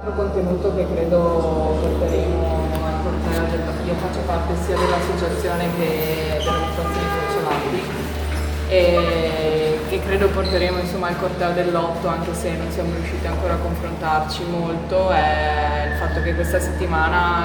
altro contenuto che credo porteremo al corteo. Io faccio parte sia dell'associazione che delle fondazioni sociolati e che credo porteremo insomma al corteo dell'8, anche se non siamo riusciti ancora a confrontarci molto, è il fatto che questa settimana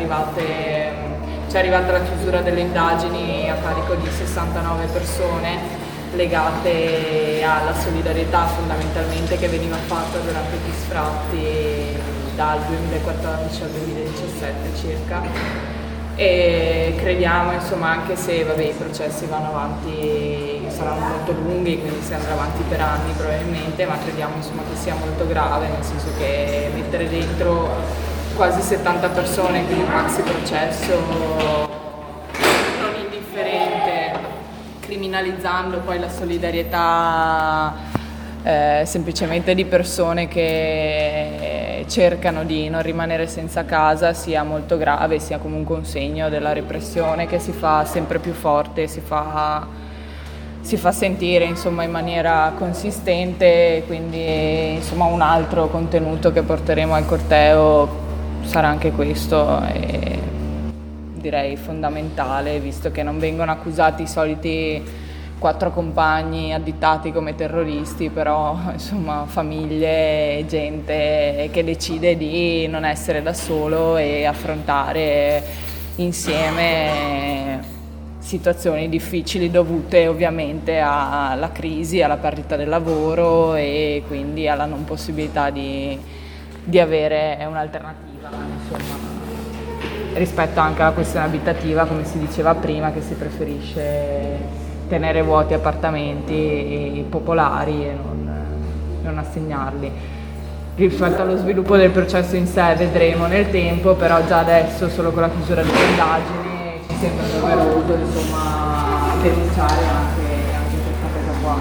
ci è arrivata la chiusura delle indagini a carico di 69 persone legate alla solidarietà fondamentalmente che veniva fatta durante gli sfratti dal 2014 al 2017 circa, e crediamo insomma, anche se i processi vanno avanti, saranno molto lunghi, quindi si andrà avanti per anni probabilmente, ma crediamo insomma che sia molto grave, nel senso che mettere dentro quasi 70 persone in un maxi processo non indifferente, criminalizzando poi la solidarietà semplicemente di persone che cercano di non rimanere senza casa, sia molto grave, sia comunque un segno della repressione che si fa sempre più forte, si fa sentire insomma in maniera consistente. Quindi insomma un altro contenuto che porteremo al corteo sarà anche questo, e direi fondamentale, visto che non vengono accusati i soliti 4 compagni additati come terroristi, però insomma famiglie, gente che decide di non essere da solo e affrontare insieme situazioni difficili dovute ovviamente alla crisi, alla perdita del lavoro e quindi alla non possibilità di avere un'alternativa, insomma, rispetto anche alla questione abitativa, come si diceva prima, che si preferisce tenere vuoti appartamenti popolari e non assegnarli. Rispetto allo sviluppo del processo in sé vedremo nel tempo, però già adesso solo con la chiusura delle indagini ci sembra doveroso insomma denunciare anche questa cosa qua.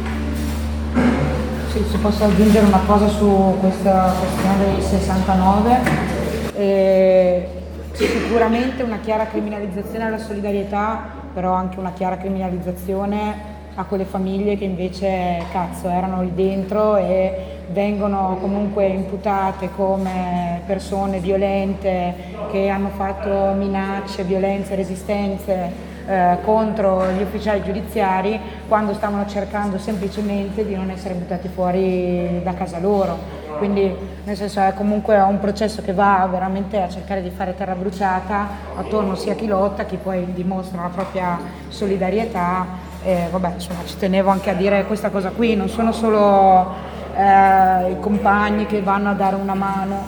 Sì, se posso aggiungere una cosa su questa questione dei 69, sicuramente una chiara criminalizzazione alla solidarietà, però anche una chiara criminalizzazione a quelle famiglie che invece erano lì dentro e vengono comunque imputate come persone violente che hanno fatto minacce, violenze, resistenze contro gli ufficiali giudiziari, quando stavano cercando semplicemente di non essere buttati fuori da casa loro. Quindi nel senso è comunque un processo che va veramente a cercare di fare terra bruciata attorno sia a chi lotta, chi poi dimostra la propria solidarietà. Insomma, ci tenevo anche a dire questa cosa qui, non sono solo i compagni che vanno a dare una mano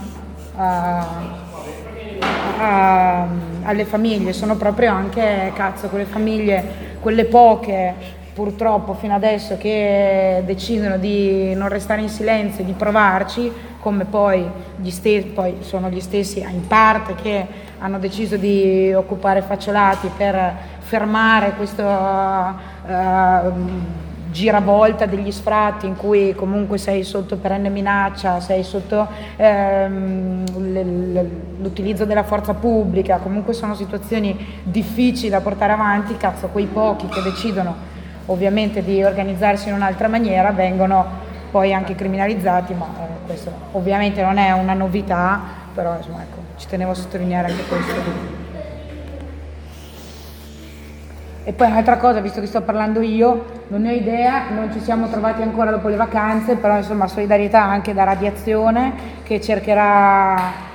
alle famiglie, sono proprio anche quelle famiglie, quelle poche purtroppo fino adesso che decidono di non restare in silenzio, di provarci, come poi sono gli stessi in parte che hanno deciso di occupare Facciolati per fermare questa giravolta degli sfratti in cui comunque sei sotto perenne minaccia, sei sotto l'utilizzo della forza pubblica, comunque sono situazioni difficili da portare avanti. Quei pochi che decidono ovviamente di organizzarsi in un'altra maniera vengono poi anche criminalizzati, ma questo ovviamente non è una novità, però insomma, ecco, ci tenevo a sottolineare anche questo. E poi un'altra cosa, visto che sto parlando io, non ne ho idea, non ci siamo trovati ancora dopo le vacanze, però insomma solidarietà anche da Radiazione, che cercherà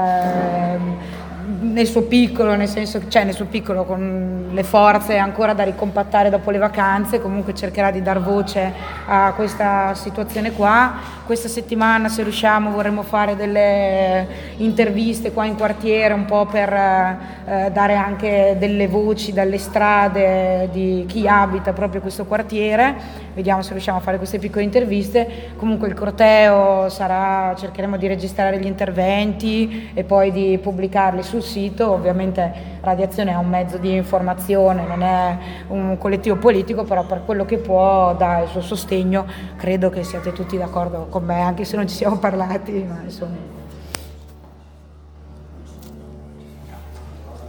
nel suo piccolo, con le forze ancora da ricompattare dopo le vacanze, comunque cercherà di dar voce a questa situazione qua. Questa settimana, se riusciamo, vorremmo fare delle interviste qua in quartiere, un po' per dare anche delle voci dalle strade di chi abita proprio questo quartiere. Vediamo se riusciamo a fare queste piccole interviste. Comunque il corteo cercheremo di registrare gli interventi e poi di pubblicarli sul sito. Ovviamente Radiazione è un mezzo di informazione, non è un collettivo politico, però per quello che può dà il suo sostegno. Credo che siate tutti d'accordo con me, anche se non ci siamo parlati, ma insomma.